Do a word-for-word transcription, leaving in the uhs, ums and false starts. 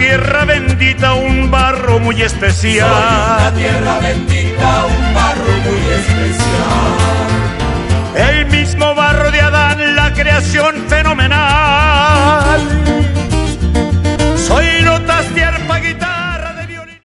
tierra bendita, un barro muy especial. Soy una tierra bendita, un barro muy especial. El mismo barro de Adán, la creación fenomenal.